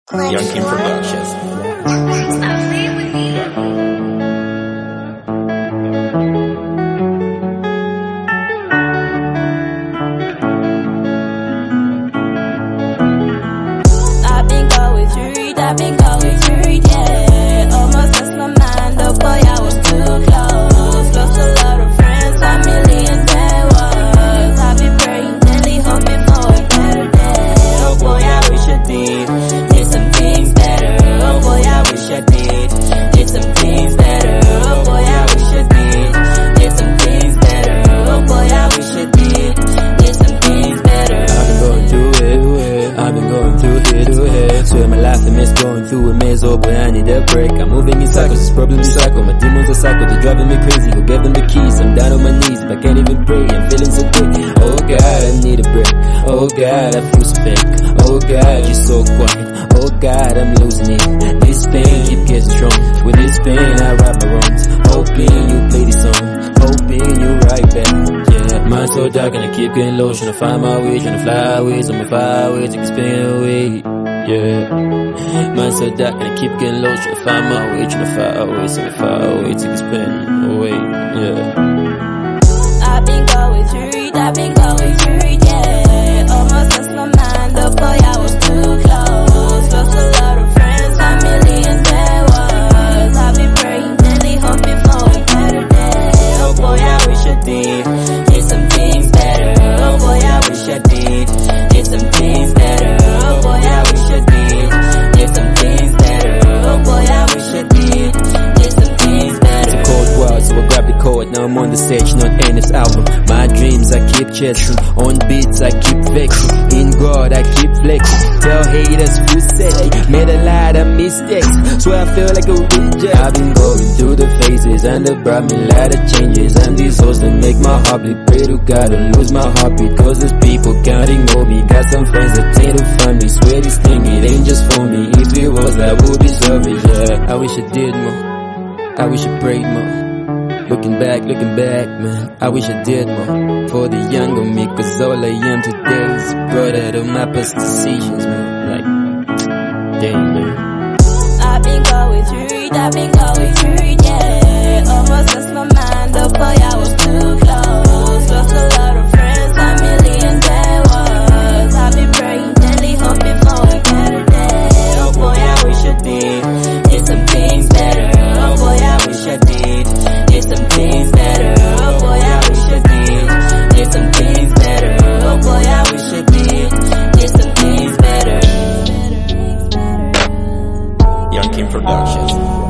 Young King Productions. Stop playing with me. I've been going through it, yeah. Almost lost my mind, oh boy, I was too close. Lost a lot of friends, family, and there was. I've been praying daily, hoping for a better day. Oh boy, I wish I did some things better. Oh boy, I wish I did some things better. Oh boy, I wish I did some things better. Oh boy, I wish I did some things better. I've been going through it. Swear my life and miss going through a maze. Oh boy, I need a break. I'm moving in cycles, it's problems recycle. My demons are cycle, they're driving me crazy. Who gave them the keys? I'm down on my knees, but I can't even pray. I'm feeling so thick. Oh God, I need a break. Oh God, I feel so fake. Oh God, you're so quiet. Oh God, I'm losing it. This pain keep getting strong. With this pain, I right my wrongs. Hoping you play this song. Hoping you right back. Yeah, mind so dark and I keep getting low. Trying to find my way, trying to fly away. So I'm far away, take this pain away. Yeah, mind so dark and I keep getting low. Trying to find my way, trying to fly away. So I'm far away, take this pain away. Yeah, I've been going through it, yeah. Almost lost my mind, oh boy, I was too close. Lost a lot of friends, family, and there was. I've been praying daily, hoping for a better day. Oh boy, I wish I did some things better. Oh boy, I wish I did some things better. Oh boy, I wish I did some things better. Oh boy, I wish I did some things better. it's a cold world, so I grab the code. Now I'm on the stage, not in this album. My dreams I keep chasing, on beats I keep vexing. In God I keep flexing. Tell haters who said they made a lot of mistakes, so I feel like a reject. I've been going through the phases and they brought me a lot of changes. And these hoes that make my heart beat. Pray to God to lose my heartbeat, cause there's people counting on me. Got some friends that try to find me. Swear this thing, it ain't just for me. If it was, I would deserve it, yeah. I wish I did more, I wish I prayed more. Looking back, man, I wish I did more for the younger me, cause all I am today is a product of my past decisions, man. Like, damn, man. I've been going through it, yeah. Almost lost my mind, oh boy, I was too close. Lost a lot of friends, family, and there was. I've been praying daily, hoping for a better day. Oh boy, I wish I did some things better. Oh boy, I wish I did some things better. Oh boy, I wish I did some things better. Oh boy, I wish I did some things better. Young King Productions.